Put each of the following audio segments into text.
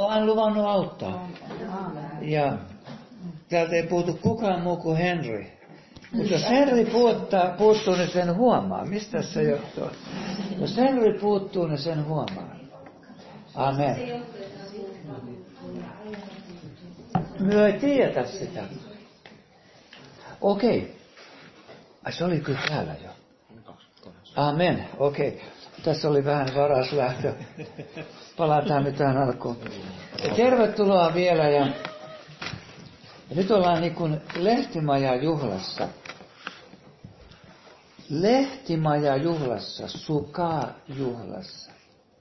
olen luvannut auttaa. Ja täältä ei puutu kukaan muu kuin Henry. Mutta jos Henry puuttuu, niin sen huomaa. Mistä se johtuu? Jos Henry puuttuu, niin sen huomaa. Amen. Me ei tiedetä sitä. Okei. Se oli kyllä täällä jo. Amen. Okei. Tässä oli vähän varas lähtö. Palataan nyt tähän alkuun. Tervetuloa vielä. Ja nyt ollaan niin kuin Lehtimaja-juhlassa. Lehtimaja-juhlassa, Sukaa-juhlassa.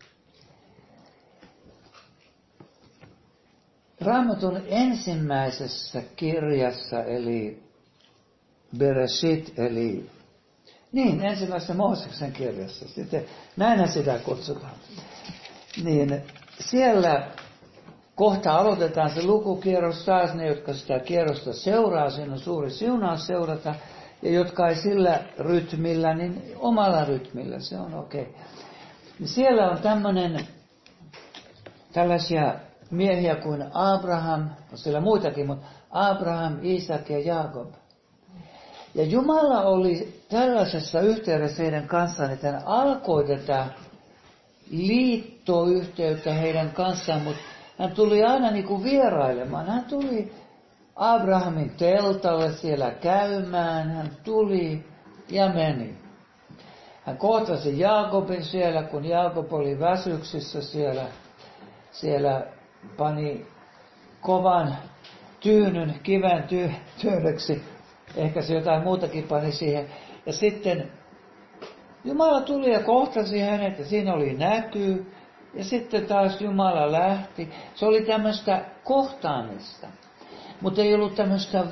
Raamatun ensimmäisessä kirjassa, eli Bereshit, eli ensimmäisessä Mooseksen kirjassa, sitten näinhän sitä kutsutaan. Niin siellä kohta aloitetaan se lukukierros taas, ne jotka sitä kierrosta seuraa, siinä on suuri siunaus seurata, ja jotka ei sillä rytmillä, niin omalla rytmillä, se on okei. Niin siellä on tällaisia miehiä kuin Abraham, on siellä muitakin, mutta Abraham, Iisak ja Jaakob. Ja Jumala oli tällaisessa yhteydessä heidän kanssaan, että hän alkoi tätä liittoyhteyttä heidän kanssaan, mutta hän tuli aina niin kuin vierailemaan. Hän tuli Abrahamin teltalle siellä käymään, hän tuli ja meni. Hän kohtasi Jaakobin siellä, kun Jaakob oli väsyksissä siellä pani kovan tyynyn, kiven tyyneksi. Ehkä se jotain muutakin pani siihen. Ja sitten Jumala tuli ja kohtasi hänet ja siinä oli näky. Ja sitten taas Jumala lähti. Se oli tämmöistä kohtaamista. Mutta ei ollut tämmöistä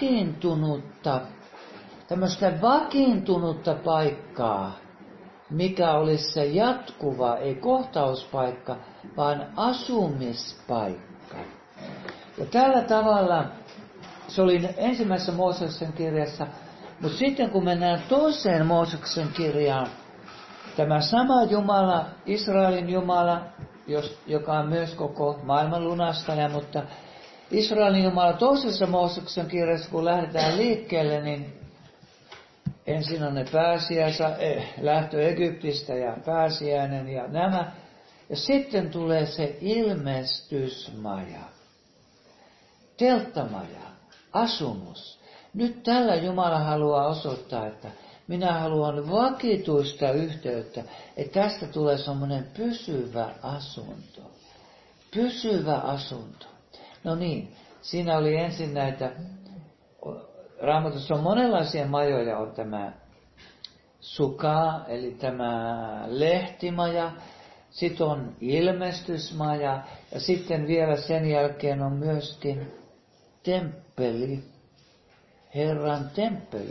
vakiintunutta paikkaa, mikä olisi se jatkuva, ei kohtauspaikka, vaan asumispaikka. Ja tällä tavalla se oli ensimmäisessä Mooseksen kirjassa, mutta sitten kun mennään toiseen Mooseksen kirjaan, tämä sama Jumala, Israelin Jumala, joka on myös koko maailman lunastaja, mutta Israelin Jumala toisessa Mooseksen kirjassa, kun lähdetään liikkeelle, niin ensin on ne lähtö Egyptistä ja pääsiäinen ja nämä. Ja sitten tulee se ilmestysmaja, telttamaja, asumus. Nyt tällä Jumala haluaa osoittaa, että minä haluan vakituista yhteyttä, että tästä tulee semmoinen pysyvä asunto. Pysyvä asunto. No niin, siinä oli ensin näitä, Raamatussa on monenlaisia majoja, on tämä Sukaa, eli tämä lehtimaja, sitten on ilmestysmaja, ja sitten vielä sen jälkeen on myöskin temppeli, Herran temppeli.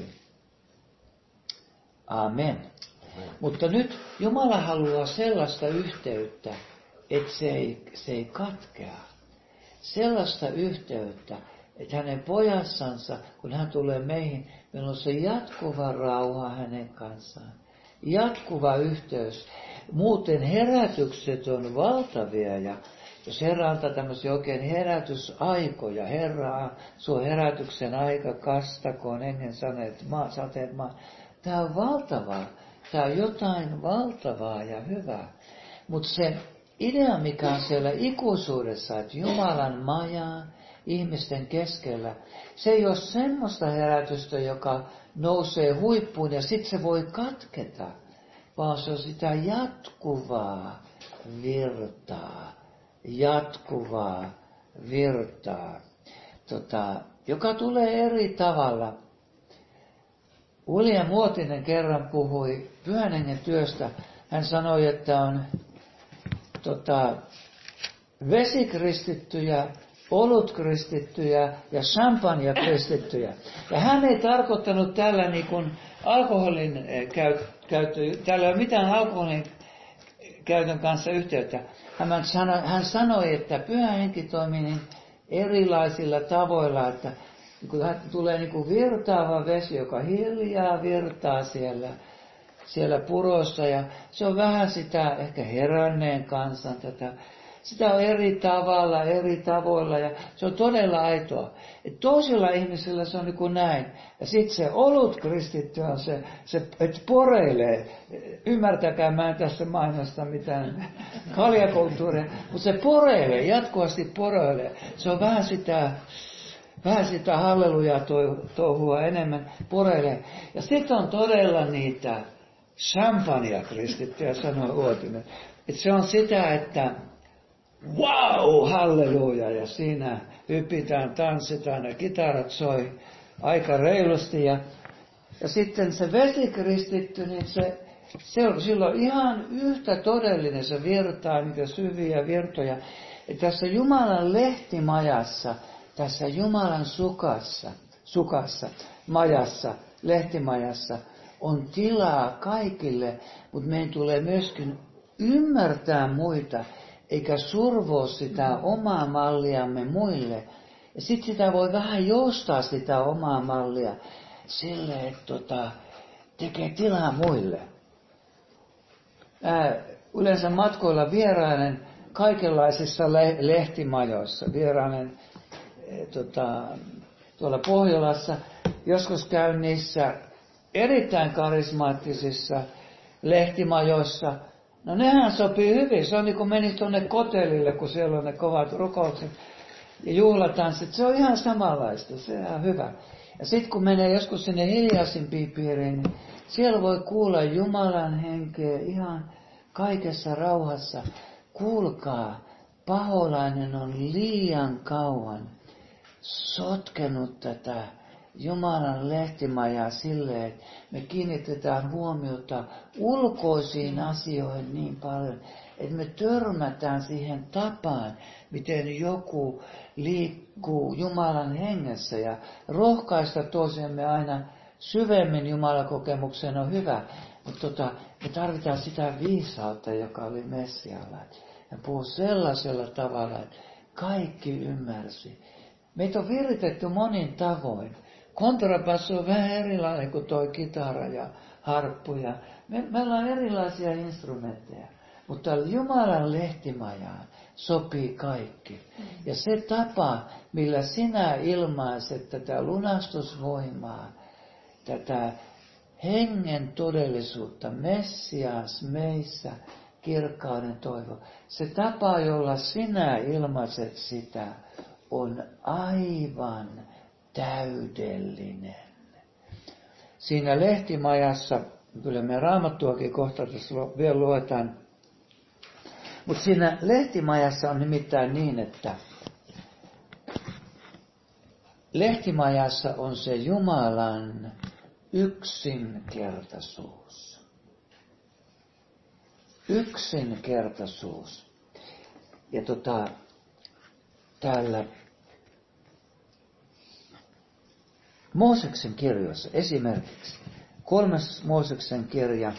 Amen. Mutta nyt Jumala haluaa sellaista yhteyttä, että se ei katkea. Sellaista yhteyttä, että hänen pojassansa, kun hän tulee meihin, meillä on se jatkuva rauha hänen kanssaan. Jatkuva yhteys. Muuten herätykset on valtavia ja jos Herra antaa tämmöisiä oikein herätysaikoja, Herra, sun herätyksen aika kastakoon hengen sateet maa. Tämä on valtavaa. Tämä on jotain valtavaa ja hyvää. Mutta se idea, mikä on siellä ikuisuudessa, että Jumalan maja ihmisten keskellä, se ei ole semmoista herätystä, joka nousee huippuun ja sitten se voi katketa, vaan se on sitä jatkuvaa virtaa, joka tulee eri tavalla. William Muotinen kerran puhui Pyhän Hengen työstä. Hän sanoi, että on vesikristittyjä, olutkristittyjä ja champagnekristittyjä. Ja hän ei tarkoittanut tällä niin kuin alkoholin käyttö, täällä ei ole mitään alkoholin käytön kanssa yhteyttä. Hän sanoi, että Pyhä Henki toimii niin erilaisilla tavoilla, että kun tulee niin kuin virtaava vesi, joka hiljaa virtaa siellä purossa, ja se on vähän sitä ehkä heränneen kansan tätä Sitä on eri tavalla, eri tavoilla ja se on todella aitoa. Et toisilla ihmisillä se on niin kuin näin. Ja sitten se olut kristitty on se että poreilee. Ymmärtäkää, mä en tässä mainosta mitään kaljakulttuuria, mutta se poreilee, jatkuvasti poreilee. Se on vähän sitä hallelujaa touhua enemmän poreilee. Ja sitten on todella niitä champagne-kristittyjä, sanoi Uotinen. Että se on sitä, että wow, halleluja, ja siinä hypitään, tanssitaan ja kitarat soi aika reilusti. Ja sitten se vesikristitty, niin se on silloin ihan yhtä todellinen, se virtaa niitä syviä virtoja. Ja tässä Jumalan lehtimajassa, tässä Jumalan lehtimajassa on tilaa kaikille, mutta meidän tulee myöskin ymmärtää muita, eikä survoa sitä omaa malliamme muille. Ja sitten sitä voi vähän joustaa sitä omaa mallia silleen, että tekee tilaa muille. Yleensä matkoilla vierailen kaikenlaisissa lehtimajoissa. Vierailen tuolla Pohjolassa. Joskus käyn niissä erittäin karismaattisissa lehtimajoissa. No nehän sopii hyvin. Se on niin kuin menisi tuonne kotelille, kun siellä on ne kovat rukoukset ja juhlatanssit. Se on ihan samanlaista. Se on ihan hyvä. Ja sitten kun menee joskus sinne hiljaisimpiin piiriin, niin siellä voi kuulla Jumalan henkeä ihan kaikessa rauhassa. Kuulkaa, paholainen on liian kauan sotkenut tätä Jumalan lehtimajaa silleen, että me kiinnitetään huomiota ulkoisiin asioihin niin paljon, että me törmätään siihen tapaan, miten joku liikkuu Jumalan hengessä, ja rohkaista toisiamme aina syvemmin Jumalan kokemukseen on hyvä, mutta me tarvitaan sitä viisautta, joka oli Messialla. Ja puhuu sellaisella tavalla, että kaikki ymmärsi. Meitä on viritetty monin tavoin. Kontrabasso on vähän erilainen kuin tuo kitara ja harppu. Meillä on erilaisia instrumentteja, mutta Jumalan lehtimajaan sopii kaikki. Ja se tapa, millä sinä ilmaiset tätä lunastusvoimaa, tätä hengen todellisuutta, Messias meissä, kirkkauden toivo. Se tapa, jolla sinä ilmaiset sitä, on aivan täydellinen. Siinä lehtimajassa, kyllä me Raamattuakin kohta tässä vielä luetaan, mutta siinä lehtimajassa on nimittäin niin, että lehtimajassa on se Jumalan yksinkertaisuus. Yksinkertaisuus. Ja täällä Mooseksen kirjoissa esimerkiksi, 3. Mooseksen kirja.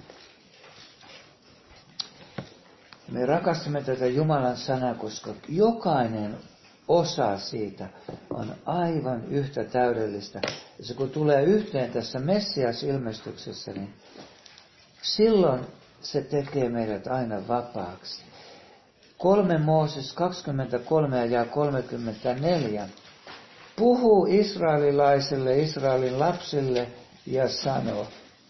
Me rakastamme tätä Jumalan sanaa, koska jokainen osa siitä on aivan yhtä täydellistä. Ja se kun tulee yhteen tässä Messias-ilmestyksessä, niin silloin se tekee meidät aina vapaaksi. 3 Mooses 23 ja 34 puhuu israelilaisille, Israelin lapsille ja sanoo,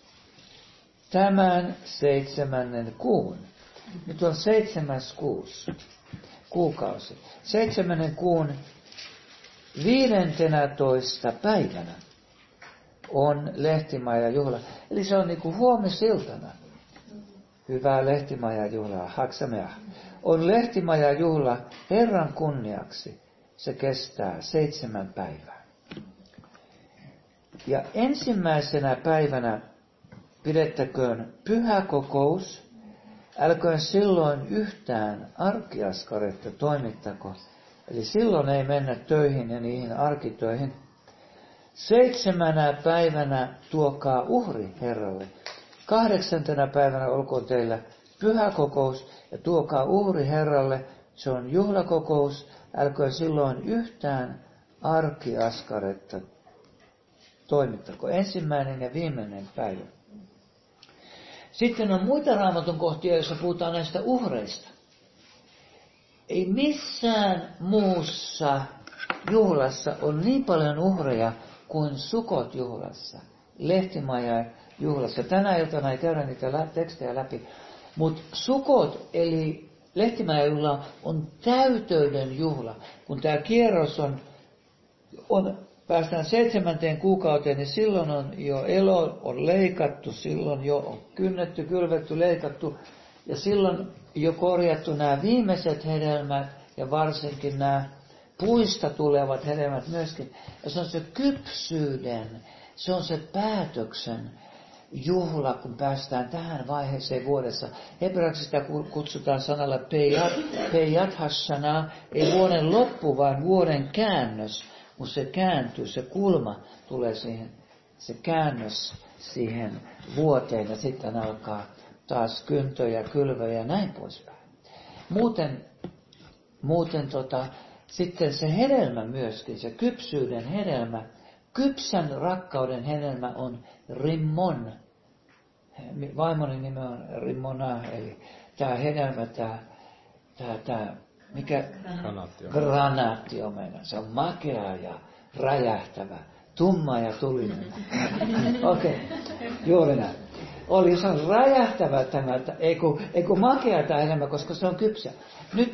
tämän 7. kuun. Nyt on 7. kuukausi. 7. kuun 15. päivänä on lehtimajajuhla. Eli se on niin kuin huomisiltana. Hyvää lehtimajajuhlaa, Haksameah. On lehtimajajuhla Herran kunniaksi. Se kestää 7 päivää. Ja ensimmäisenä päivänä pidettäköön pyhäkokous. Älköön silloin yhtään arkiaskaretta toimittako. Eli silloin ei mennä töihin ja niihin arkitöihin. 7. päivänä tuokaa uhri Herralle. 8. päivänä olkoon teillä pyhäkokous ja tuokaa uhri Herralle. Se on juhlakokous. Älköön silloin yhtään arkiaskaretta toimittako. Ensimmäinen ja viimeinen päivä. Sitten on muita Raamatun kohtia, joissa puhutaan näistä uhreista. ei missään muussa juhlassa on niin paljon uhreja kuin Sukot juhlassa, Lehtimaja juhlassa. Tänä iltana ei käydä niitä tekstejä läpi, mutta Sukot eli Lehtimaja juhla on täyteyden juhla. Kun tämä kierros päästään 7. kuukauteen, niin silloin on jo elo on leikattu, silloin jo on kynnetty, kylvetty, leikattu ja silloin jo korjattu nämä viimeiset hedelmät ja varsinkin nämä puista tulevat hedelmät myöskin. Ja se on se kypsyyden, se on se päätöksen juhla, kun päästään tähän vaiheeseen vuodessa. Hebreaksi sitä kutsutaan sanalla Peyat Hashana, ei vuoden loppu, vaan vuoden käännös. Kun se kääntyy, se kulma tulee siihen, se käännös siihen vuoteen ja sitten alkaa taas kyntöjä, kylvöjä ja näin poispäin. Muuten sitten se hedelmä myöskin, se kypsyyden hedelmä, kypsän rakkauden hedelmä on rimmon. Vaimoni nimi on Rimmona, eli tämä hedelmä, mikä? Granaattiomena. Se on makea ja räjähtävä, tumma ja tulinen. Okei, juuri näin. Se on räjähtävä ei kun makea tämä hedelmä, koska se on kypsä. Nyt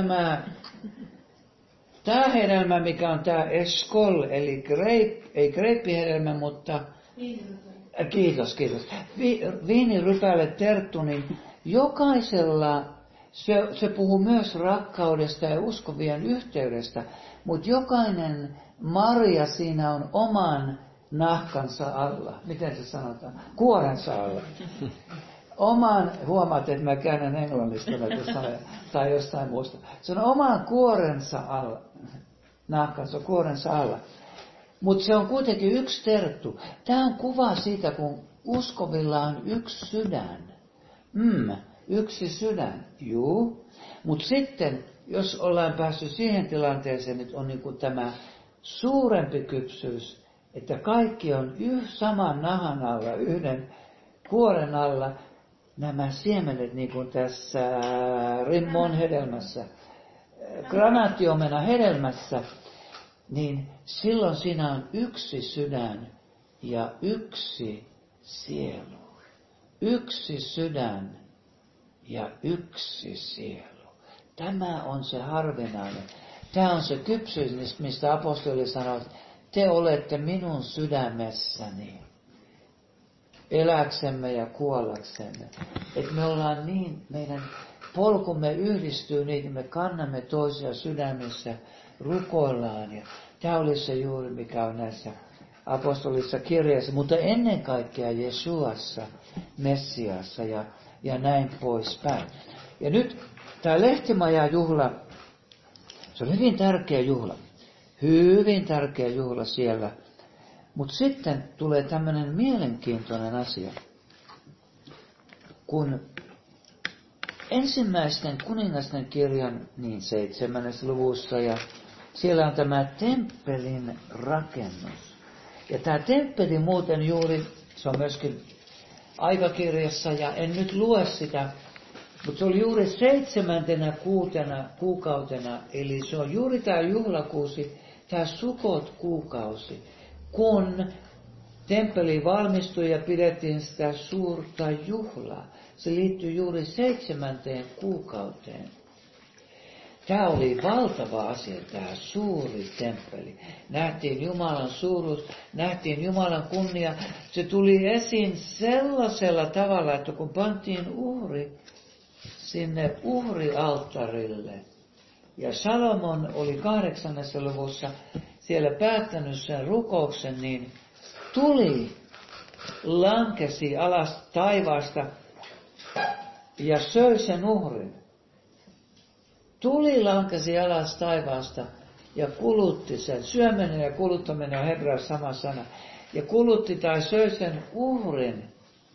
tämä hedelmä, mikä on tämä eskol, eli ei greippihedelmä, mutta kiitos. Viinirypäle terttu, niin jokaisella, se puhuu myös rakkaudesta ja uskovien yhteydestä, mutta jokainen marja siinä on oman nahkansa alla. Miten se sanotaan? Kuorensa alla. Huomaat, että mä käännän englannista näitä sanoja, tai jostain muusta. Se on oman kuorensa alla, nahkansa kuorensa alla. Mutta se on kuitenkin yksi terttu. Tämä on kuva siitä, kun uskovilla on yksi sydän. Yksi sydän, juu. Mutta sitten, jos ollaan päässyt siihen tilanteeseen, että on niinku tämä suurempi kypsyys, että kaikki on saman nahan alla, yhden kuoren alla, nämä siemenet, niin kuin tässä rimmon hedelmässä, granaattiomena hedelmässä, niin silloin siinä on yksi sydän ja yksi sielu. Yksi sydän ja yksi sielu. Tämä on se harvinainen. Tämä on se kypsyys, mistä apostoli sanoo, että te olette minun sydämessäni. Eläksemme ja kuollaksemme. Että me ollaan niin, meidän polkumme yhdistyy niin, me kannamme toisia sydämissä, rukoillaan. Ja tämä oli se juuri, mikä on näissä apostolissa kirjassa, mutta ennen kaikkea Jesuassa, Messiassa ja näin poispäin. Ja nyt tämä Lehtimaja-juhla, se on hyvin tärkeä juhla. Hyvin tärkeä juhla siellä. Mutta sitten tulee tämmöinen mielenkiintoinen asia, kun ensimmäisten kuningasten kirjan niin 7. luvussa ja siellä on tämä temppelin rakennus. Ja tämä temppeli muuten juuri, se on myöskin aikakirjassa ja en nyt lue sitä, mutta se oli juuri 7. kuukautena, eli se on juuri tämä juhlakuusi, tämä Sukot-kuukausi, kun temppeli valmistui ja pidettiin sitä suurta juhlaa. Se liittyy juuri 7. kuukauteen. Tämä oli valtava asia, tämä suuri temppeli. Nähtiin Jumalan suuruus, nähtiin Jumalan kunnia. Se tuli esiin sellaisella tavalla, että kun pantiin uhri sinne uhrialttarille, ja Salomon oli 8. luvussa siellä päättänyt sen rukouksen, niin tuli lankesi alas taivaasta ja söi sen uhrin. Tuli lankesi alas taivaasta ja kulutti sen. Syöminen ja kuluttaminen on hebreassa sama sana. Ja kulutti tai söi sen uhrin.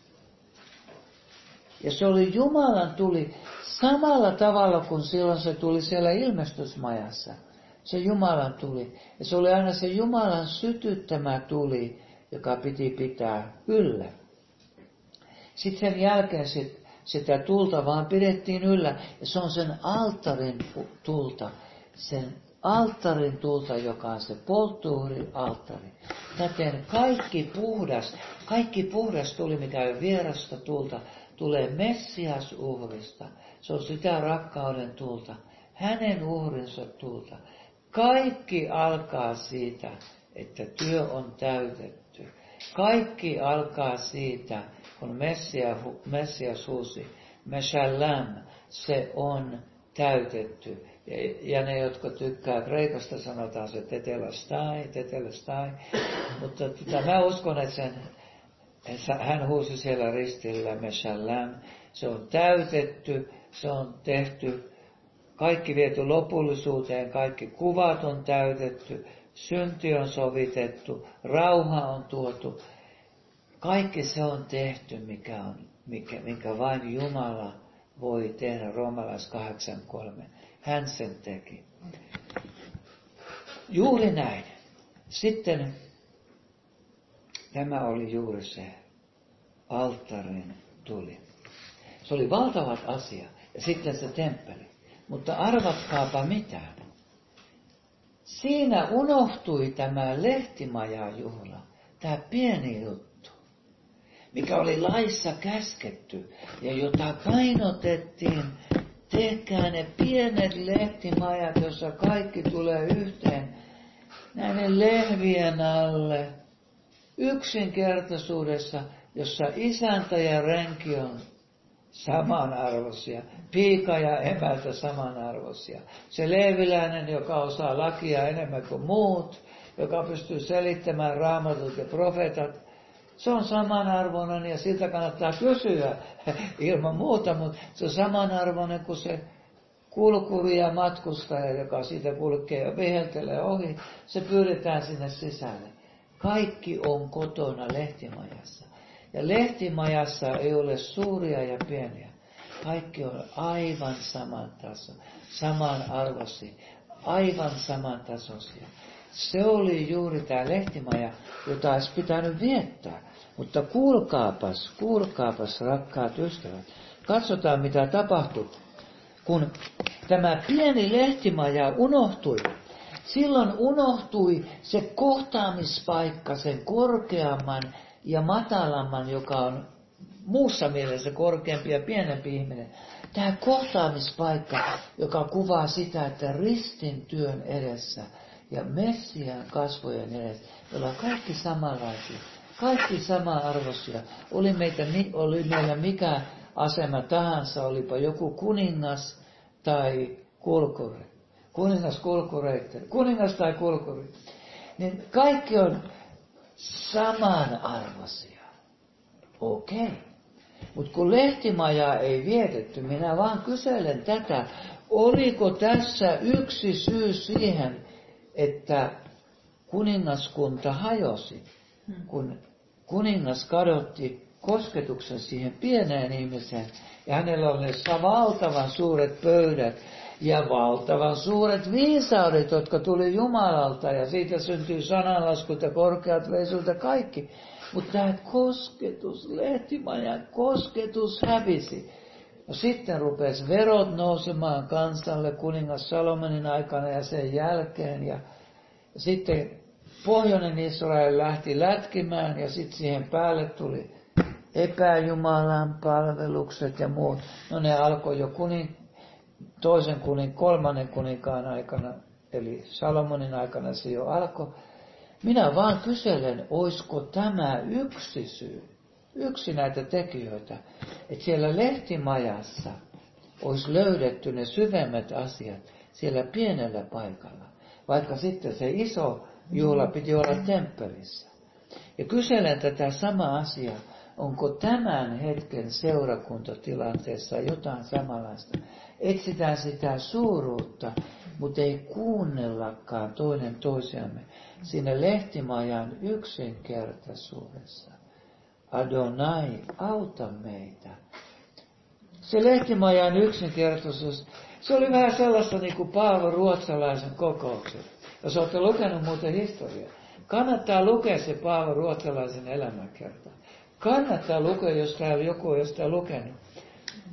Ja se oli Jumalan tuli samalla tavalla kuin silloin se tuli siellä ilmestysmajassa. Se Jumalan tuli. Ja se oli aina se Jumalan sytyttämä tuli, joka piti pitää yllä. Sitten sen jälkeen sitä tulta vaan pidettiin yllä. Ja se on sen alttarin tulta. Sen alttarin tulta, joka on se polttuuhri-alttari. Täten kaikki puhdas tuli, mikä on vierasta tulta, tulee Messias-uhrista. Se on sitä rakkauden tulta, hänen uhrinsa tulta. Kaikki alkaa siitä, että työ on täytetty. Kaikki alkaa siitä, kun Messias huusi, Meshallam, se on täytetty. Ja ne, jotka tykkää kreikasta, sanotaan se tetelestai. Mutta mä uskon, että hän huusi siellä ristillä, Meshallam, se on täytetty, se on tehty, kaikki viety lopullisuuteen, kaikki kuvat on täytetty, synti on sovitettu, rauha on tuotu. Kaikki se on tehty, mikä vain Jumala voi tehdä, Roomalais 8.3. Hän sen teki. Juuri näin. Sitten tämä oli juuri se alttarin tuli. Se oli valtavat asia. Ja sitten se temppeli. Mutta arvatkaapa mitä. Siinä unohtui tämä lehtimajajuhla. Tämä pieni juttu, mikä oli laissa käsketty ja jota painotettiin. Tehkää ne pienet lehtimajat, jossa kaikki tulee yhteen näiden lehvien alle. Yksinkertaisuudessa, jossa isäntä ja renki on samanarvoisia. Piika ja emäntä samanarvoisia. Se leeviläinen, joka osaa lakia enemmän kuin muut, joka pystyy selittämään raamatut ja profeetat, se on samanarvoinen ja siltä kannattaa kysyä ilman muuta, mutta se on samanarvoinen kuin se kulkuri ja matkustaja, joka siitä kulkee ja viheltelee ohi. Se pyydetään sinne sisälle. Kaikki on kotona lehtimajassa. Ja lehtimajassa ei ole suuria ja pieniä. Kaikki on aivan saman taso, samanarvoisia, aivan samantasoisia. Se oli juuri tämä lehtimaja, jota olisi pitänyt viettää. Mutta kuulkaapas rakkaat ystävät. Katsotaan mitä tapahtui. Kun tämä pieni lehtimaja unohtui, silloin unohtui se kohtaamispaikka, sen korkeamman ja matalamman, joka on muussa mielessä korkeampi ja pienempi ihminen. Tämä kohtaamispaikka, joka kuvaa sitä, että ristin työn edessä ja Messiaan kasvojen edessä, joilla kaikki samanlaisia, kaikki sama-arvoisia. Oli meillä mikä asema tahansa, olipa joku kuningas tai kulkuri. Kuningas tai kulkuri. Niin kaikki on samanarvoisia. Okei. Mutta kun lehtimajaa ei vietetty, minä vaan kyselen tätä. Oliko tässä yksi syy siihen, että kuningaskunta hajosi, kun kuningas kadotti kosketuksen siihen pieneen ihmiseen, ja hänellä oli valtavan suuret pöydät ja valtavan suuret viisaudet, jotka tuli Jumalalta, ja siitä syntyi sananlaskut ja korkeat veisut ja kaikki. Mutta tämä kosketus, lehtimajan kosketus hävisi. No sitten rupesi verot nousemaan kansalle kuningas Salomonin aikana ja sen jälkeen. Ja sitten pohjoinen Israel lähti lätkimään ja sitten siihen päälle tuli epäjumalan palvelukset ja muut. No ne alkoi jo kolmannen kuninkaan aikana, eli Salomonin aikana se jo alkoi. Minä vaan kyselen, olisiko tämä yksi syy, yksi näitä tekijöitä, että siellä lehtimajassa olisi löydetty ne syvemmät asiat siellä pienellä paikalla, vaikka sitten se iso juhla piti olla temppelissä. Ja kyselen tätä samaa asiaa, onko tämän hetken seurakuntatilanteessa jotain samanlaista. Etsitään sitä suuruutta, mutta ei kuunnellakaan toinen toisiamme siinä lehtimajan yksinkertaisuudessa. Adonai, auta meitä. Se lehtimajan yksinkertaisuus, se oli vähän sellaista niin kuin Paavo Ruotsalaisen kokoukset. Jos olette lukenut muuten historiaa, kannattaa lukea se Paavo Ruotsalaisen elämänkerta. Kannattaa lukea, jos täällä joku on sitä lukenut.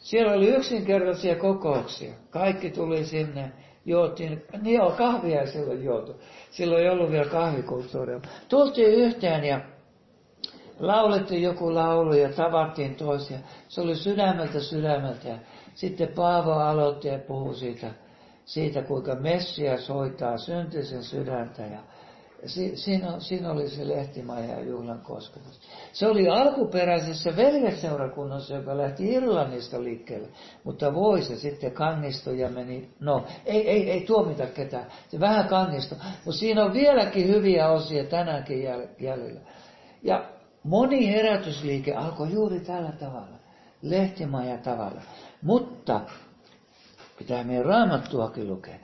Siellä oli yksinkertaisia kokouksia. Kaikki tuli sinne, juotiin, kahvia ei silloin juotu. Silloin ei ollut vielä kahvikulttuuria. Tultiin yhteen ja laulettiin joku laulu ja tavattiin toisia. Se oli sydämeltä. Ja sitten Paavo aloitti ja puhui siitä kuinka Messias hoitaa syntisen sydäntä. Ja siinä oli se Lehtimaja ja juhlan kosketus. Se oli alkuperäisessä veljeseurakunnassa, joka lähti Irlannista liikkeelle. Mutta se sitten kangistui ja meni, ei tuomita ketään. Se vähän kangistui. Mutta siinä on vieläkin hyviä osia tänäänkin jäljellä. Ja moni herätysliike alkoi juuri tällä tavalla. Lehtimaja tavalla. Mutta pitää meidän Raamattuakin lukea.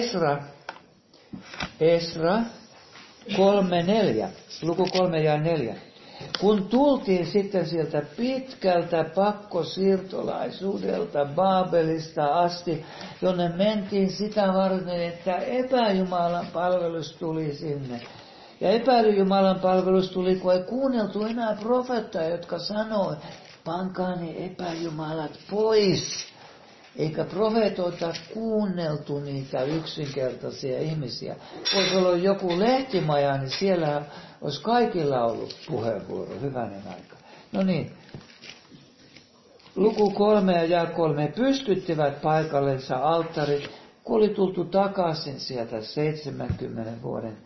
Esra 3:4, luku 3 ja 4. Kun tultiin sitten sieltä pitkältä pakkosiirtolaisuudelta Baabelista asti, jonne mentiin sitä varten, että epäjumalan palvelus tuli sinne. Ja epäilyjumalan palvelus tuli, kun ei kuunneltu enää profeettaa, jotka sanoi, pankaa ne epäjumalat pois. Eikä profeetoita kuunneltu niitä yksinkertaisia ihmisiä. Voisi olla joku lehtimaja, niin siellä olisi kaikilla ollut puheenvuoro, hyvänen aika. No niin, luku 3 ja 3. Pystyttivät paikallensa alttarit, kun oli tultu takaisin sieltä 70 vuoden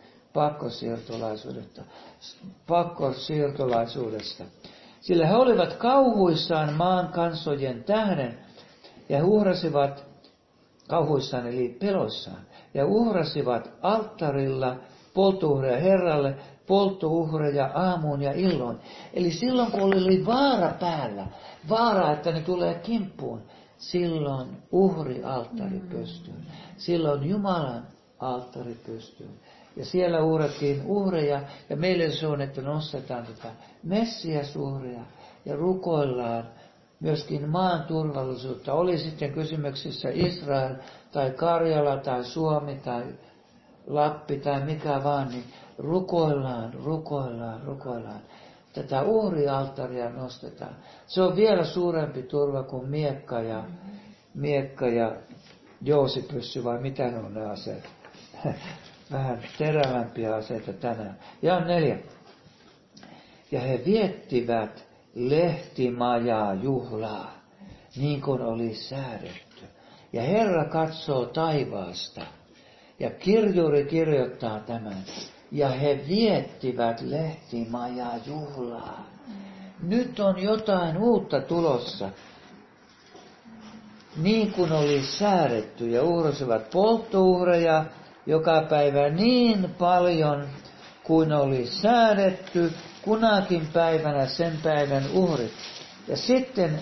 pakkosiirtolaisuudesta. Sillä he olivat kauhuissaan maan kansojen tähden, ja uhrasivat, kauhuissaan eli peloissaan, ja uhrasivat alttarilla polttouhreja Herralle, polttouhreja aamuun ja illoin. Eli silloin kun oli vaara päällä, vaara, että ne tulee kimppuun, silloin uhrialttari pystyy. Silloin Jumalan alttari pystyy. Ja siellä uhrattiin uhreja, ja meille se on, että nostetaan tätä Messias-uhreja ja rukoillaan myöskin maan turvallisuutta. Oli sitten kysymyksissä Israel tai Karjala tai Suomi tai Lappi tai mikä vaan, niin rukoillaan. Tätä uhrialttaria nostetaan. Se on vielä suurempi turva kuin miekka ja joosipyssy vai mitä ne on ne aseet. Vähän terävämpiä aseita tänään. Ja 4. Ja he viettivät lehtimajaa juhlaa, niin kuin oli säädetty. Ja Herra katsoo taivaasta, ja kirjuri kirjoittaa tämän. Ja he viettivät lehtimajaa juhlaa. Nyt on jotain uutta tulossa, niin kuin oli säädetty, ja uhrasivat polttouhreja joka päivä niin paljon kuin oli säädetty, kunakin päivänä sen päivän uhrit. Ja sitten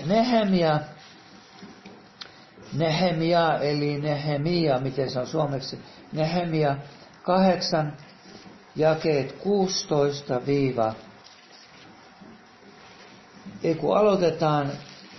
Nehemia, miten se on suomeksi, Nehemia 8, jakeet 16 aloitetaan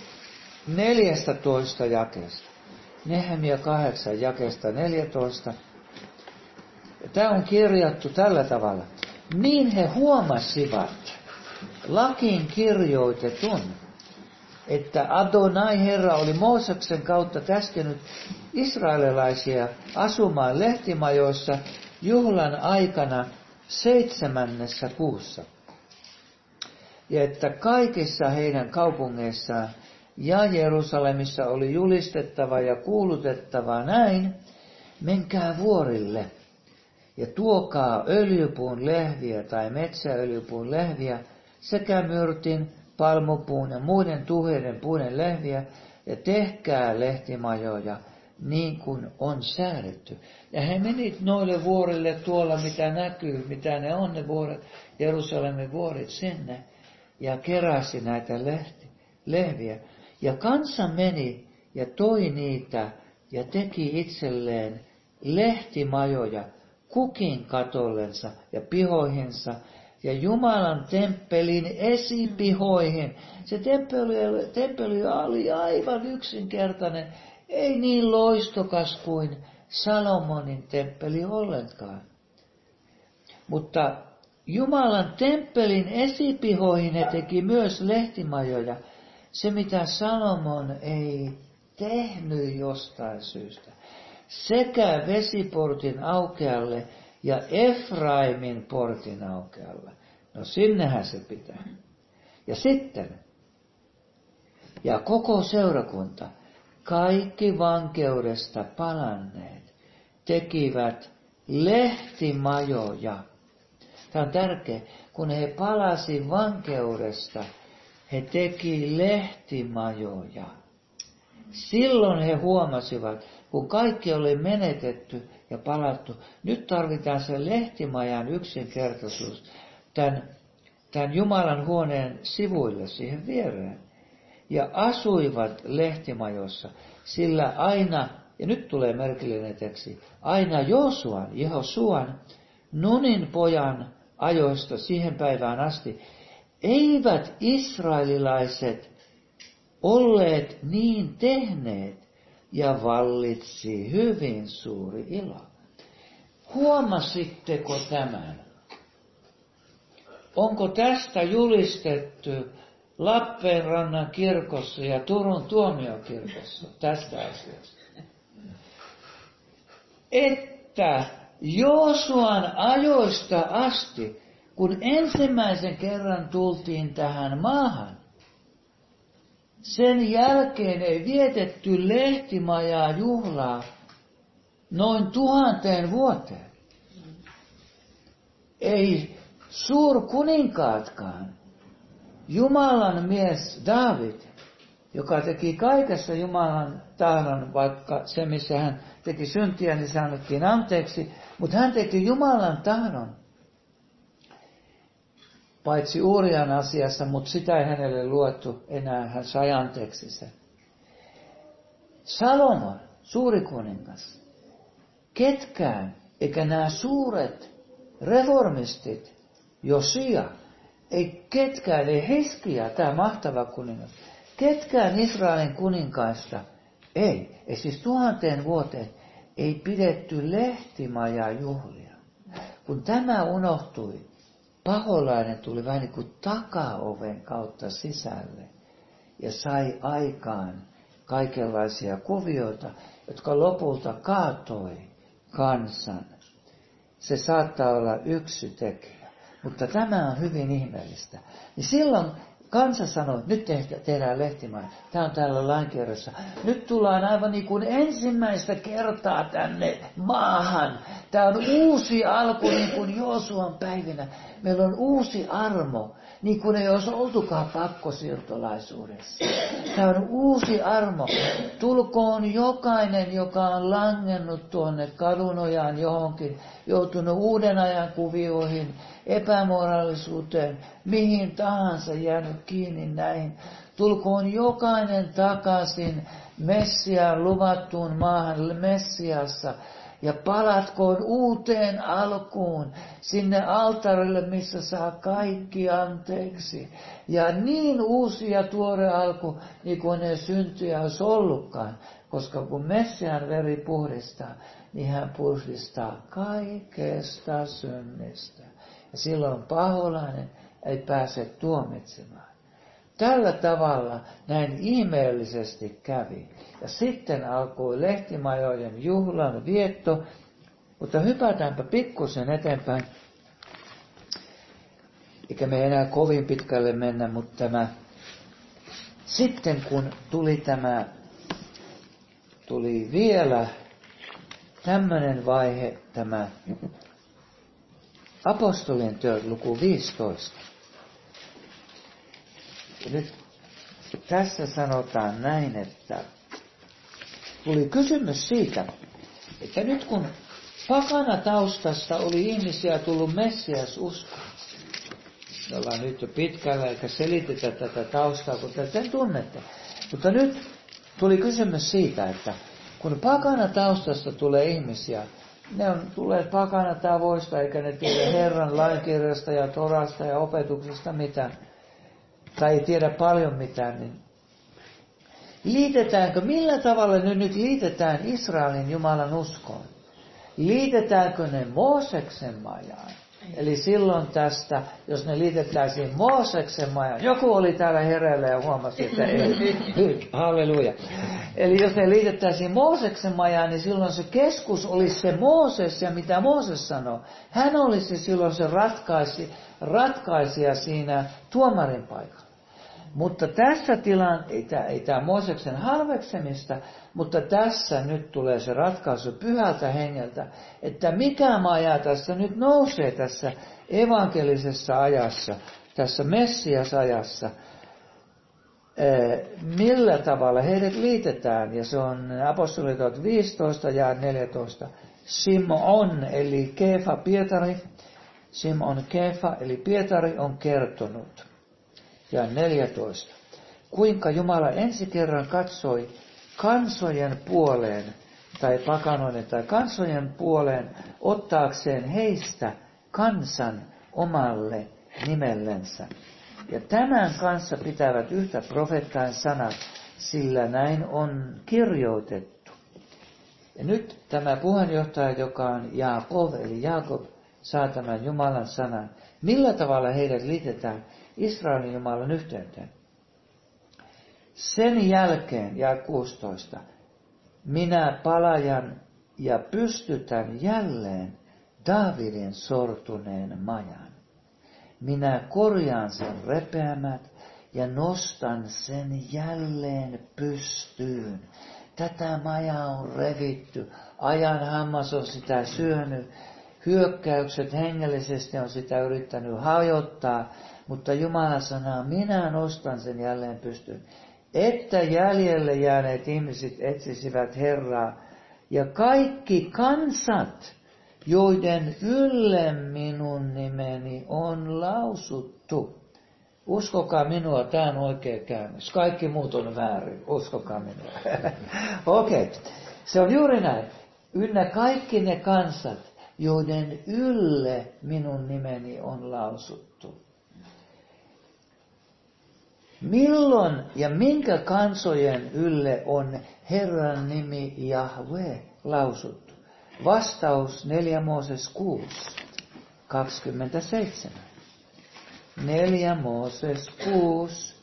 14 jakeesta. Nehemia 8, jakeesta 14. Tämä on kirjattu tällä tavalla. Niin he huomasivat lakiin kirjoitetun, että Adonai Herra oli Mooseksen kautta käskenyt israelilaisia asumaan lehtimajoissa juhlan aikana 7. kuussa. Ja että kaikissa heidän kaupungeissaan ja Jerusalemissa oli julistettava ja kuulutettava näin, menkää vuorille ja tuokaa öljypuun lehviä tai metsäöljypuun lehviä sekä myrtin, palmupuun ja muiden tuheiden puiden lehviä ja tehkää lehtimajoja niin kuin on säädetty. Ja he menivät noille vuorille tuolla, mitä näkyy, mitä ne on ne vuoret, Jerusalemin vuoret sinne ja keräsi näitä lehviä. Ja kansa meni ja toi niitä ja teki itselleen lehtimajoja kukin katollensa ja pihoihinsa ja Jumalan temppelin esipihoihin. Se temppeli oli aivan yksinkertainen, ei niin loistokas kuin Salomonin temppeli ollenkaan. Mutta Jumalan temppelin esipihoihin he teki myös lehtimajoja, Se, mitä Salomon ei tehnyt jostain syystä. Sekä vesiportin aukealle ja Efraimin portin aukealle. No sinnehän se pitää. Ja sitten, ja koko seurakunta, kaikki vankeudesta palanneet, tekivät lehtimajoja. Tämä on tärkeä. Kun he palasi vankeudesta, he teki lehtimajoja. Silloin he huomasivat, kun kaikki oli menetetty ja palattu, nyt tarvitaan se lehtimajan yksinkertaisuus tämän Jumalan huoneen sivuille siihen viereen. Ja asuivat lehtimajossa, sillä aina, ja nyt tulee merkillinen teksti, aina Jehosuan, Nunin pojan ajoista siihen päivään asti, eivät israelilaiset olleet niin tehneet, ja vallitsi hyvin suuri ilo. Huomasitteko tämän? Onko tästä julistettu Lappeenrannan kirkossa ja Turun tuomiokirkossa tästä asiasta? Että Joosuan ajoista asti, kun ensimmäisen kerran tultiin tähän maahan, sen jälkeen ei vietetty lehtimajaa juhlaa noin 1000 vuoteen. Ei suurkuninkaatkaan. Jumalan mies Daavid, joka teki kaikessa Jumalan tahdon, vaikka se missä hän teki syntiä, niin se annettiin anteeksi, mutta hän teki Jumalan tahdon. Paitsi Urian asiassa, mutta sitä ei hänelle luettu enää, hän sai anteeksi sen. Salomon, suuri kuningas, ketkään, eikä nämä suuret reformistit, Josia, ei ketkään, ei Hiskia, tämä mahtava kuningas, ketkään Israelin kuninkaista, ei siis 1000 vuoteen, ei pidetty lehtimajajuhlia. Kun tämä unohtui, paholainen tuli vähän niin kuin takaoven kautta sisälle ja sai aikaan kaikenlaisia kuvioita, jotka lopulta kaatoi kansan. Se saattaa olla yksi tekijä, mutta tämä on hyvin ihmeellistä. Niin silloin kansa sanoi, että nyt tehdään lehtimaja. Tämä on täällä lainkirjassa. Nyt tullaan aivan niin kuin ensimmäistä kertaa tänne maahan. Tämä on uusi alku niin kuin Joosuan päivinä. Meillä on uusi armo, niin kuin ei olisi oltukaan pakkosiirtolaisuudessa. Tämä on uusi armo. Tulkoon jokainen, joka on langennut tuonne kadunojaan johonkin, joutunut uuden ajan kuvioihin, epämoraalisuuteen, mihin tahansa jäänyt kiinni näihin. Tulkoon jokainen takaisin Messiaan luvattuun maahan Messiassa ja palatkoon uuteen alkuun sinne altarille, missä saa kaikki anteeksi. Ja niin uusi ja tuore alku, niin kuin ei syntyjä olisi ollutkaan, koska kun Messiaan veri puhdistaa, niin hän puhdistaa kaikesta synnistä. Ja silloin paholainen ei pääse tuomitsemaan. Tällä tavalla näin ihmeellisesti kävi. Ja sitten alkoi lehtimajojen juhlan vietto. Mutta hypätäänpä pikkusen eteenpäin. Eikä me enää kovin pitkälle mennä, mutta sitten kun tuli vielä tämmöinen vaihe, tämä apostolien työ, luku 15. Ja nyt tässä sanotaan näin, että tuli kysymys siitä, että nyt kun pakana taustasta oli ihmisiä tullut Messias uskoon, me ollaan nyt jo pitkällä eikä selitetä tätä taustaa, kun te sen tunnette. Mutta nyt tuli kysymys siitä, että kun pakana taustasta tulee ihmisiä, ne on tulleet pakana tavoista, eikä ne tiedä Herran lainkirjasta ja Torasta ja opetuksesta mitään, tai ei tiedä paljon mitään, niin liitetäänkö, millä tavalla nyt liitetään Israelin Jumalan uskoon? Liitetäänkö ne Mooseksen majaan? Eli silloin tästä, jos ne liitettäisiin Mooseksen majaan, joku oli täällä hereillä ja huomasi, että ei. Halleluja. Eli jos ne liitettäisiin Mooseksen majaan, niin silloin se keskus olisi se Mooses ja mitä Mooses sanoo. Hän olisi silloin se ratkaisija siinä tuomarin paikalla. Mutta tässä ei tämä Mooseksen halveksemista, mutta tässä nyt tulee se ratkaisu pyhältä hengeltä, että mikä maja tässä nyt nousee tässä evankelisessa ajassa, tässä Messias-ajassa, millä tavalla heidät liitetään. Ja se on apostoliteot 15 ja 14. Simon eli Kefa Pietari, Simon Kefa eli Pietari on kertonut. Ja 14. Kuinka Jumala ensi kerran katsoi kansojen puoleen, tai pakanoiden tai kansojen puoleen, ottaakseen heistä kansan omalle nimellensä. Ja tämän kanssa pitävät yhtä profeettain sanat, sillä näin on kirjoitettu. Ja nyt tämä puheenjohtaja, joka on Jaakob, eli Jaakob, saa tämän Jumalan sanan. Millä tavalla heidät liitetään Israelin Jumalan yhteyteen? Sen jälkeen, ja 16, minä palajan ja pystytän jälleen Daavidin sortuneen majan. Minä korjaan sen repeämät ja nostan sen jälleen pystyyn. Tätä majaa on revitty, ajan hammas on sitä syönyt, hyökkäykset hengellisesti on sitä yrittänyt hajottaa, mutta Jumala sanoo, minä nostan sen jälleen pystyyn, että jäljelle jääneet ihmiset etsisivät Herraa ja kaikki kansat, joiden ylle minun nimeni on lausuttu. Uskokaa minua, tämä on oikea käännös. Kaikki muut on väärin, uskokaa minua. Okei, se on juuri näin. Ynnä kaikki ne kansat, joiden ylle minun nimeni on lausuttu. Milloin ja minkä kansojen ylle on Herran nimi Jahve lausuttu? Vastaus 4 Mooses 6, 27. 4 Mooses 6,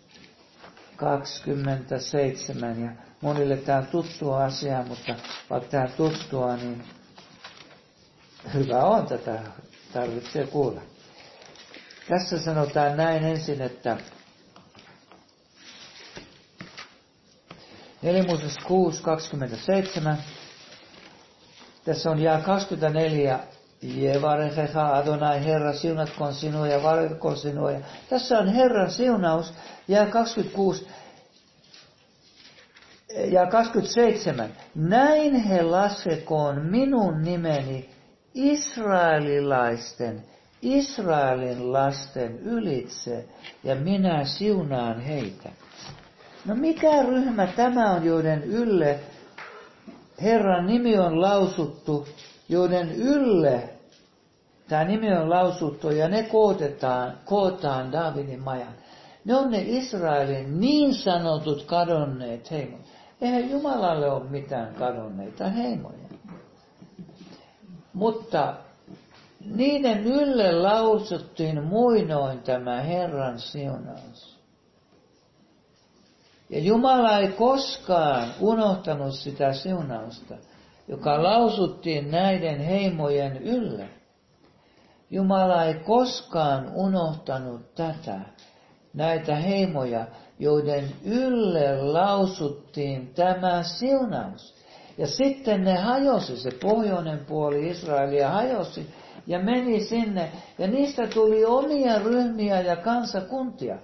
27. Ja monille tämä on tuttua asiaa, mutta vaikka tämä tuttua, niin hyvä on, tätä tarvitsee kuulla. Tässä sanotaan näin ensin, että 4 Mooses 6, 27. Tässä on jää 24. Jevarechecha Adonai, Herra siunatkoon sinua ja varjelkoon sinua. Ja tässä on Herran siunaus, jää 26 ja 27. Näin he laskekoon minun nimeni Israelin lasten ylitse, ja minä siunaan heitä. No mikä ryhmä tämä on, joiden ylle Herran nimi on lausuttu, joiden ylle tämä nimi on lausuttu ja ne kootaan Daavidin majan. Ne on ne Israelin niin sanotut kadonneet heimot. Eihän Jumalalle ole mitään kadonneita heimoja. Mutta niiden ylle lausuttiin muinoin tämä Herran siunaus. Ja Jumala ei koskaan unohtanut sitä siunausta, joka lausuttiin näiden heimojen ylle. Jumala ei koskaan unohtanut näitä heimoja, joiden ylle lausuttiin tämä siunaus. Ja sitten ne hajosi, se pohjoinen puoli Israelia hajosi ja meni sinne. Ja niistä tuli omia ryhmiä ja kansakuntia.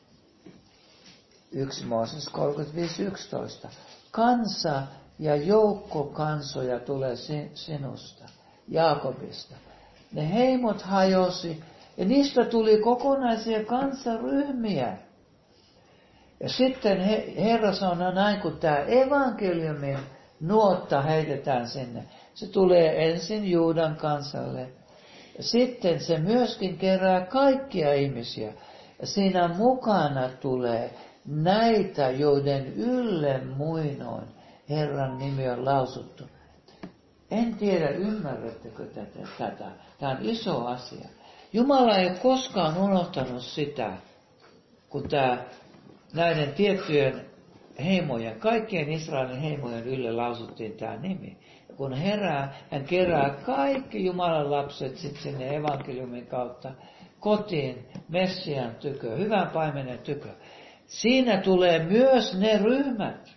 1 Mooses 35:11. Kansa ja joukko kansoja tulee sinusta, Jaakobista. Ne heimot hajosi ja niistä tuli kokonaisia kansaryhmiä. Ja sitten Herra sanoo näin, kun tämä evankeliumin nuotta heitetään sinne. Se tulee ensin Juudan kansalle. Ja sitten se myöskin kerää kaikkia ihmisiä. Ja siinä mukana tulee näitä, joiden ylle muinoin Herran nimi on lausuttu. En tiedä, ymmärrättekö tätä. Tämä on iso asia. Jumala ei ole koskaan unohtanut sitä, kun näiden tiettyjen heimojen, kaikkien Israelin heimojen ylle lausuttiin tämä nimi. Kun hän kerää kaikki Jumalan lapset sitten sinne evankeliumin kautta kotiin, Messian tykö, hyvän paimenen tykö. Siinä tulee myös ne ryhmät,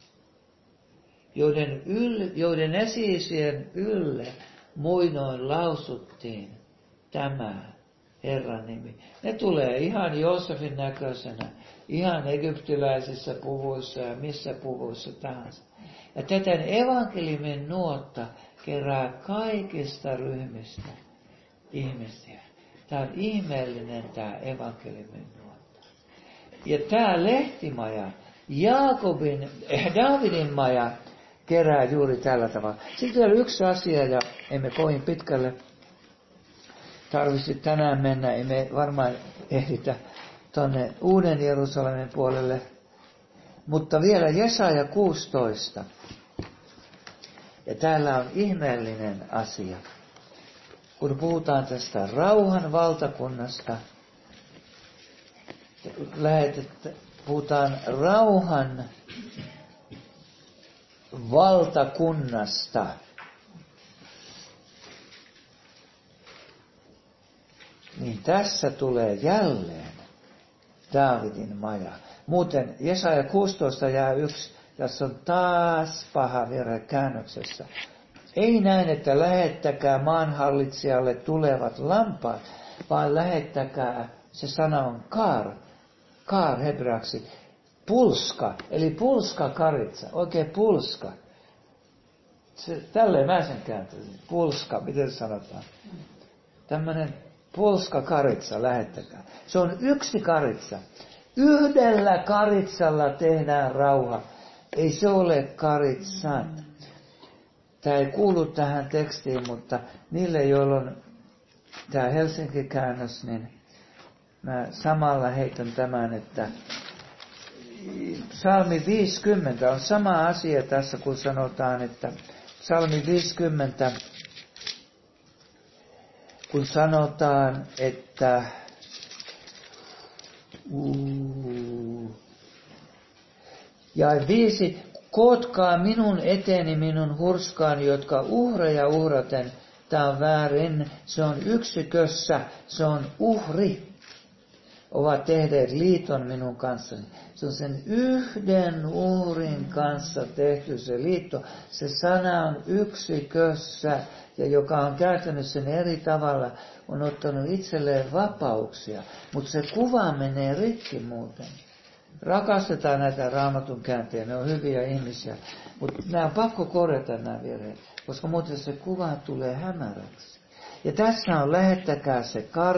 joiden esi-isien ylle muinoin lausuttiin tämä Herran nimi. Ne tulee ihan Joosefin näköisenä, ihan egyptiläisissä puvuissa ja missä puvuissa tahansa. Ja täten evankeliumin nuotta kerää kaikista ryhmistä ihmisiä. Tämä on ihmeellinen tämä evankeliumin nuotta. Ja tämä lehtimaja, Daavidin maja, kerää juuri tällä tavalla. Sitten vielä yksi asia, ja emme kovin pitkälle tarvitse tänään mennä, emme varmaan ehditä tuonne Uuden Jerusalemin puolelle. Mutta vielä Jesaja 16. Ja täällä on ihmeellinen asia. Kun puhutaan tästä rauhan valtakunnasta, puhutaan rauhan valtakunnasta. Niin tässä tulee jälleen Daavidin maja. Muuten Jesaja 16 jää 1, tässä on taas paha virhe käännöksessä. Ei näin, että lähettäkää maanhallitsijalle tulevat lampaat, vaan lähettäkää, se sana on kaar hebreaksi, pulska, eli pulskakaritsa, oikein pulska. Tälleen mä sen kääntäisin, pulska, miten sanotaan? Tämmöinen pulskakaritsa lähettäkää. Se on yksi karitsa. Yhdellä karitsalla tehdään rauha. Ei se ole karitsat. Tämä ei kuulu tähän tekstiin, mutta niille, joilla on tämä Helsinki-käännös, niin mä samalla heitän tämän, että Psalmi 50 on sama asia tässä, kun sanotaan, että Psalmi 50, kun sanotaan, että ja 5, kootkaa minun eteeni minun hurskaani, jotka uhreja uhraten, tämä on väärin, se on yksikössä, se on uhri, ovat tehneet liiton minun kanssani. Se on sen yhden uhrin kanssa tehty se liitto. Se sana on yksikössä, ja joka on käytänyt sen eri tavalla, on ottanut itselleen vapauksia, mutta se kuva menee rikki muuten. Rakastetaan näitä Raamatun kääntejä, ne on hyviä ihmisiä, mutta nämä on pakko korjata nämä virheet, koska muuten se kuva tulee hämäräksi. Ja tässä on lähettäkää se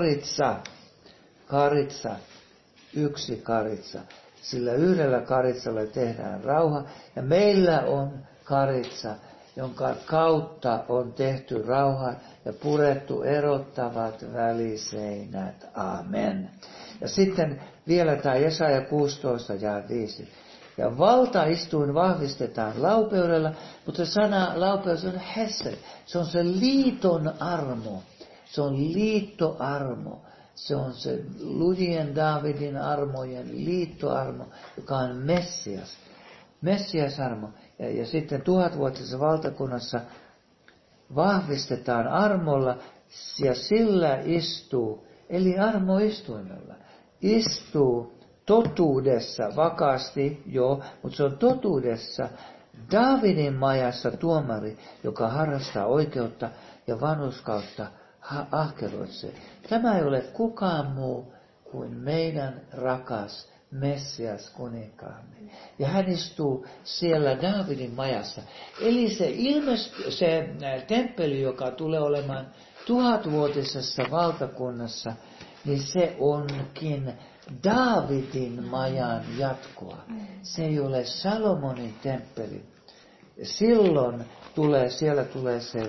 karitsa, yksi karitsa, sillä yhdellä karitsalla tehdään rauha, ja meillä on karitsa, jonka kautta on tehty rauha ja purettu erottavat väliseinät. Amen. Ja sitten vielä tämä Jesaja 16 ja 5. Ja valtaistuin vahvistetaan laupeudella, mutta sana laupeus on hesed. Se on se liiton armo. Se on liittoarmo. Se on se lujien Daavidin armojen liittoarmo, joka on Messias. Messiasarmo. Ja sitten 1000-vuotisessa valtakunnassa vahvistetaan armolla ja sillä istuu, eli armoistuimella, istuu totuudessa vakaasti, mutta se on totuudessa Daavidin majassa tuomari, joka harrastaa oikeutta ja vanhurskautta ahkeroitsee. Tämä ei ole kukaan muu kuin meidän rakas Messias kuninkaamme. Ja hän istuu siellä Daavidin majassa. Eli se temppeli, joka tulee olemaan 1000-vuotisessa valtakunnassa, niin se onkin Daavidin majan jatkoa. Se ei ole Salomonin temppeli. Silloin siellä tulee se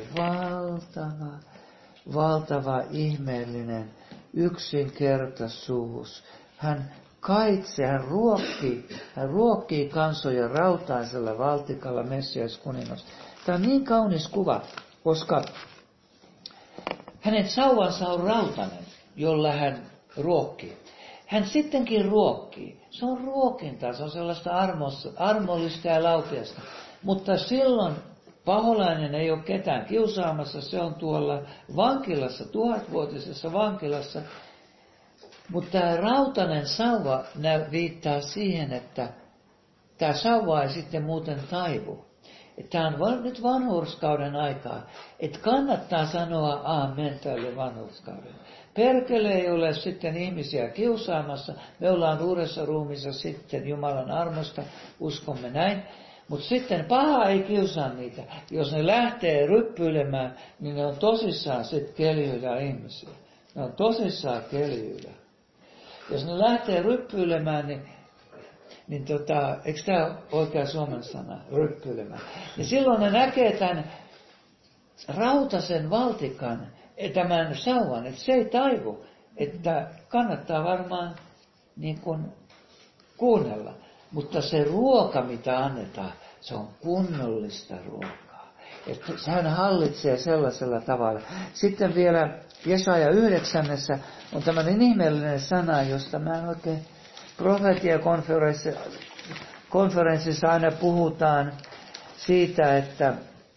valtava ihmeellinen yksinkertaisuus. Hän ruokkii kansoja rautaisella valtikalla Messias kuningas. Tämä on niin kaunis kuva, koska hänen sauvansa on rautainen. jolla hän ruokkii. Hän sittenkin ruokkii. Se on ruokintaa, se on sellaista armollista ja laupiasta. Mutta silloin paholainen ei ole ketään kiusaamassa, se on tuolla vankilassa, 1000-vuotisessa vankilassa. Mutta tämä rautainen sauva viittaa siihen, että tämä sauva ei sitten muuten taivu. Tämä on nyt vanhurskauden aikaa, että kannattaa sanoa aamen tälle vanhurskaudelle. Perkele ei ole sitten ihmisiä kiusaamassa, me ollaan uudessa ruumissa sitten Jumalan armosta, uskomme näin. Mutta sitten paha ei kiusaa niitä. Jos ne lähtee ryppyilemään, niin ne on tosissaan sitten keljuilla ihmisiä. Ne on tosissaan keljuilla. Jos ne lähtee ryppyilemään, niin eikö tämä oikea suomen sana, ryppyilemään? Ja silloin ne näkee tämän rautaisen valtikan, tämän sauvan, että se ei taivu. Että kannattaa varmaan niin kuin kuunnella. Mutta se ruoka, mitä annetaan, se on kunnollista ruokaa. Että hän hallitsee sellaisella tavalla. Sitten vielä Jesaja 9. on tämmöinen ihmeellinen sana, josta mä en oikein profetiakonferenssissa aina puhutaan siitä, että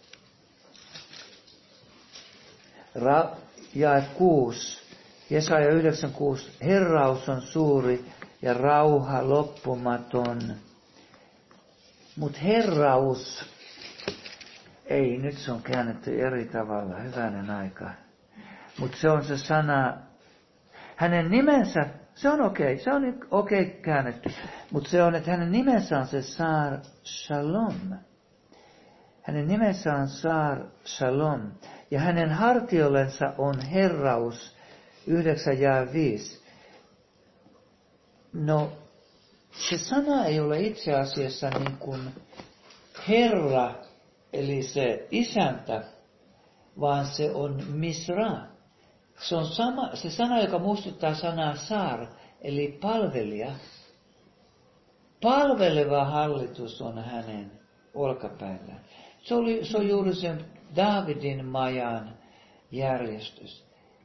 jae 6, Jesaja 9:6, Herraus on suuri ja rauha loppumaton. Mutta herraus, ei, nyt se on käännetty eri tavalla, hyvänen aika. Mutta se on se sana, hänen nimensä, se on okei käännetty. Mutta se on, että hänen nimensä on se Sar Shalom. Hänen nimensä on Sar Shalom. Ja hänen hartiollensa on herraus 9:5. No, se sana ei ole itse asiassa niin kuin Herra, eli se isäntä, vaan se on Misra. Se on se sana, joka muistuttaa sanaa Sar, eli palvelija. Palveleva hallitus on hänen olkapäillään. Se on juuri sen Daavidin majan järjestys.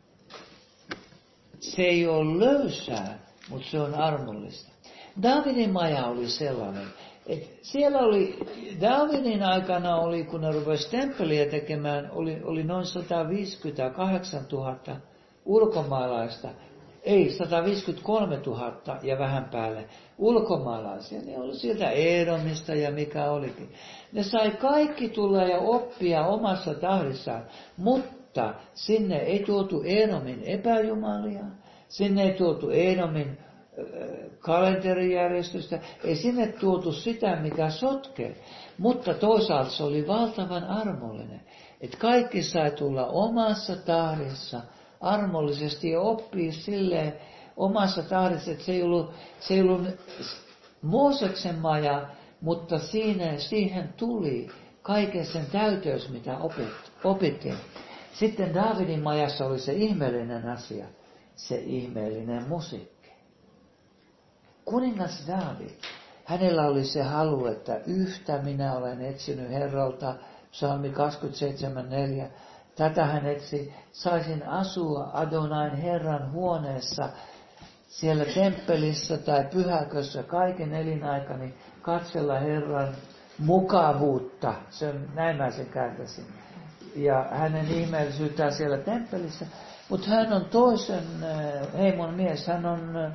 Se ei ole löysää, mutta se on armollista. Daavidin maja oli sellainen, että siellä oli, Daavidin aikana oli, kun ne rupesi temppeliä tekemään, oli noin 158 000 ulkomaalaista, ei 153 000 ja vähän päälle ulkomaalaisia. Ne oli sieltä Edomista ja mikä olikin. Ne sai kaikki tulla ja oppia omassa tahdissaan, mutta sinne ei tuotu Edomin epäjumalia, sinne ei tuotu Edomin kalenterijärjestystä, ei sinne tuotu sitä, mikä sotkee. Mutta toisaalta se oli valtavan armollinen, että kaikki sai tulla omassa tahdissa armollisesti ja oppia silleen omassa tahdissa, että se ei ollut Mooseksen maja, mutta siihen tuli kaiken sen täyteys, mitä opittiin. Sitten Daavidin majassa oli se ihmeellinen asia, se ihmeellinen musiikki. Kuningas Daavid, hänellä oli se halu, että yhtä minä olen etsinyt Herralta, psalmi 27:4. Tätä hän etsi, saisin asua Adonain Herran huoneessa, siellä temppelissä tai pyhäkössä kaiken elinaikani, katsella Herran mukavuutta. Näin mä sen kääntäisin. Ja hänen ihmeellisyyttään siellä temppelissä. Mutta hän on toisen heimon mies, hän on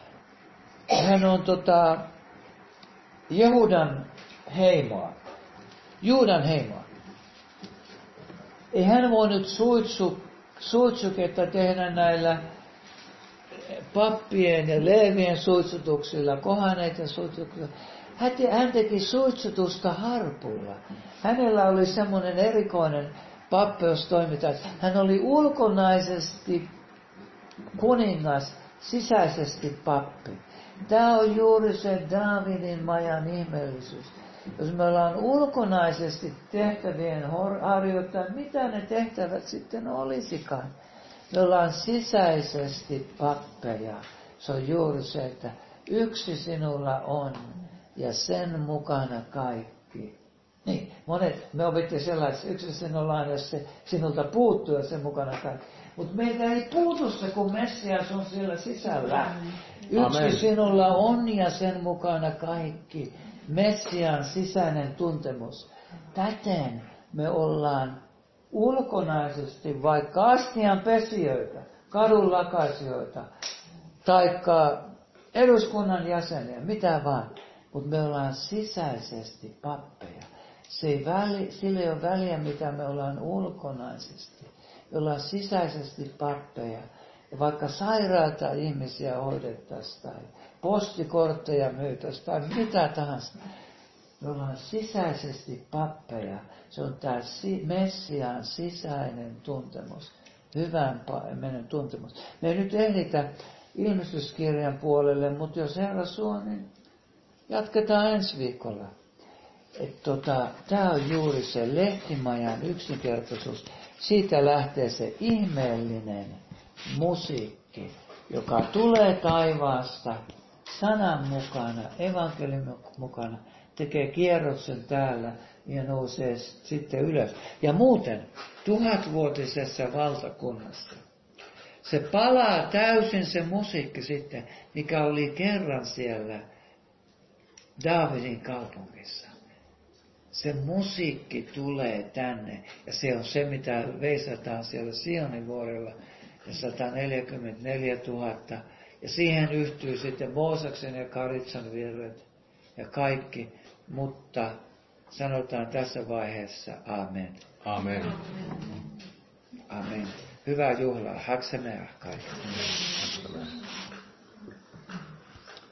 Jehudan heimoa, Juudan heimoa. Ei hän voinut suitsuketta tehdä näillä pappien ja leevien suitsutuksilla, kohaneiden suitsutuksilla. Hän teki suitsutusta harpulla. Hänellä oli semmoinen erikoinen pappeustoiminta. Hän oli ulkonaisesti kuningas, sisäisesti pappi. Tämä on juuri se Daavidin majan ihmeellisyys. Jos me ollaan ulkonaisesti tehtävien harjoittaa, mitä ne tehtävät sitten olisikaan? Me ollaan sisäisesti pappeja. Se on juuri se, että yksi sinulla on ja sen mukana kaikki. Niin, monet, me opittiin sellaisessa yksessä ollaan, jos se sinulta puuttuu ja sen mukana kaikki. Mutta meiltä ei puutu se, kun Messias on siellä sisällä. Yksi sinulla on ja sen mukana kaikki. Messiaan sisäinen tuntemus. Täten me ollaan ulkonaisesti vaikka astian pesijöitä, kadun lakaisijoita, taikka eduskunnan jäseniä, mitä vaan. Mutta me ollaan sisäisesti pappeja. Sillä ei ole väliä, mitä me ollaan ulkonaisesti. Me ollaan sisäisesti pappeja. Ja vaikka sairaata ihmisiä hoidettaisiin tai postikortteja myytäisiin tai mitä tahansa. Me ollaan sisäisesti pappeja. Se on tämä Messiaan sisäinen tuntemus. Hyvän menen tuntemus. Me ei nyt ehditä ilmestyskirjan puolelle, mutta jos Herra suo, niin jatketaan ensi viikolla. Tämä on juuri se lehtimajan yksinkertaisuus. Siitä lähtee se ihmeellinen musiikki, joka tulee taivaasta sanan mukana, evankeliumin mukana, tekee kierroksen täällä ja nousee sitten ylös. Ja muuten 1000-vuotisessa valtakunnassa se palaa täysin se musiikki sitten, mikä oli kerran siellä Daavidin kaupungissa. Se musiikki tulee tänne ja se on se, mitä veisataan siellä Sionin vuorella ja 144 000. Ja siihen yhtyy sitten Mooseksen ja Karitsan virret ja kaikki, mutta sanotaan tässä vaiheessa amen. Amen. Amen. Hyvää juhlaa. Haksemeah kaikille.